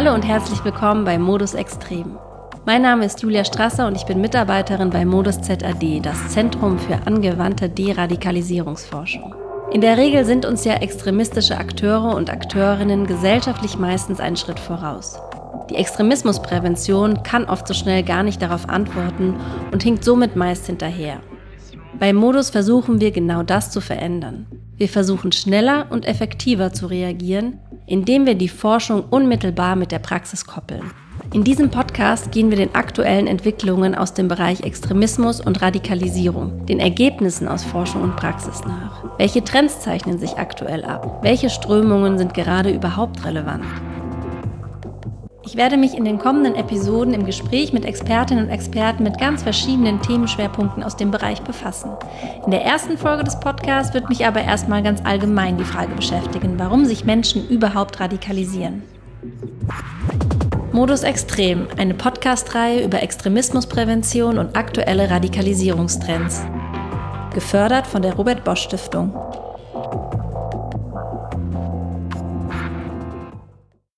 Hallo und herzlich willkommen bei Modus Extrem. Mein Name ist Julia Strasser und ich bin Mitarbeiterin bei Modus ZAD, das Zentrum für angewandte Deradikalisierungsforschung. In der Regel sind uns ja extremistische Akteure und Akteurinnen gesellschaftlich meistens einen Schritt voraus. Die Extremismusprävention kann oft so schnell gar nicht darauf antworten und hinkt somit meist hinterher. Bei Modus versuchen wir genau das zu verändern. Wir versuchen schneller und effektiver zu reagieren, indem wir die Forschung unmittelbar mit der Praxis koppeln. In diesem Podcast gehen wir den aktuellen Entwicklungen aus dem Bereich Extremismus und Radikalisierung, den Ergebnissen aus Forschung und Praxis nach. Welche Trends zeichnen sich aktuell ab? Welche Strömungen sind gerade überhaupt relevant? Ich werde mich in den kommenden Episoden im Gespräch mit Expertinnen und Experten mit ganz verschiedenen Themenschwerpunkten aus dem Bereich befassen. In der ersten Folge des Podcasts wird mich aber erstmal ganz allgemein die Frage beschäftigen, warum sich Menschen überhaupt radikalisieren. Modus Extrem, eine Podcast-Reihe über Extremismusprävention und aktuelle Radikalisierungstrends. Gefördert von der Robert Bosch Stiftung.